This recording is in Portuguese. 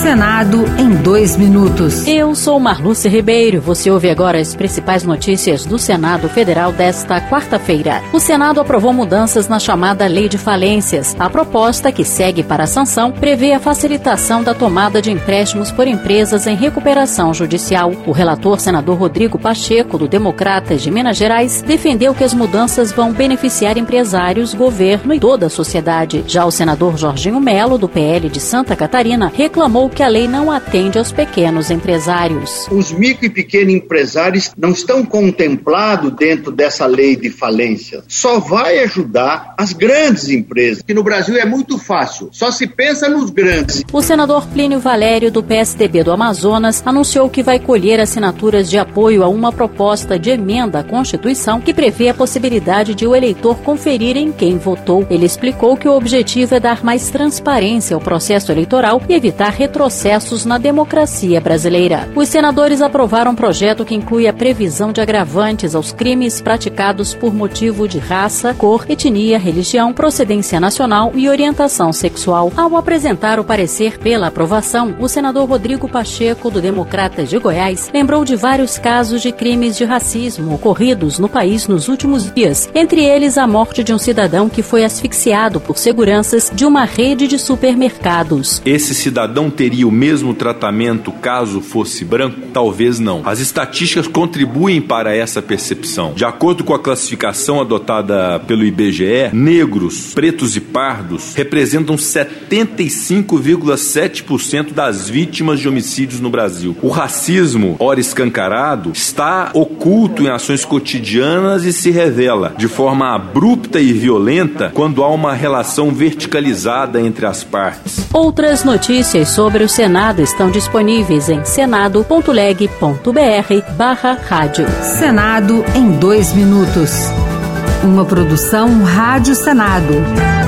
Senado em 2 minutos. Eu sou Marluce Ribeiro. Você ouve agora as principais notícias do Senado Federal desta quarta-feira. O Senado aprovou mudanças na chamada Lei de Falências. A proposta, que segue para a sanção, prevê a facilitação da tomada de empréstimos por empresas em recuperação judicial. O relator, senador Rodrigo Pacheco, do Democratas de Minas Gerais, defendeu que as mudanças vão beneficiar empresários, governo e toda a sociedade. Já o senador Jorginho Melo, do PL de Santa Catarina, reclamou que a lei não atende aos pequenos empresários. Os micro e pequenos empresários não estão contemplados dentro dessa lei de falência. Só vai ajudar as grandes empresas, que no Brasil é muito fácil, só se pensa nos grandes. O senador Plínio Valério, do PSDB do Amazonas, anunciou que vai colher assinaturas de apoio a uma proposta de emenda à Constituição que prevê a possibilidade de o eleitor conferir em quem votou. Ele explicou que o objetivo é dar mais transparência ao processo eleitoral e evitar retrocessos na democracia brasileira. Os senadores aprovaram um projeto que inclui a previsão de agravantes aos crimes praticados por motivo de raça, cor, etnia, religião, procedência nacional e orientação sexual. Ao apresentar o parecer pela aprovação, o senador Rodrigo Pacheco, do Democratas de Goiás, lembrou de vários casos de crimes de racismo ocorridos no país nos últimos dias, entre eles a morte de um cidadão que foi asfixiado por seguranças de uma rede de supermercados. Esse cidadão teria o mesmo tratamento caso fosse branco? Talvez não. As estatísticas contribuem para essa percepção. De acordo com a classificação adotada pelo IBGE, negros, pretos e pardos representam 75,7% das vítimas de homicídios no Brasil. O racismo, ora escancarado, está oculto em ações cotidianas e se revela de forma abrupta e violenta quando há uma relação verticalizada entre as partes. Outras notícias sobre o Senado estão disponíveis em senado.leg.br/rádio. Senado em 2 minutos. Uma produção Rádio Senado.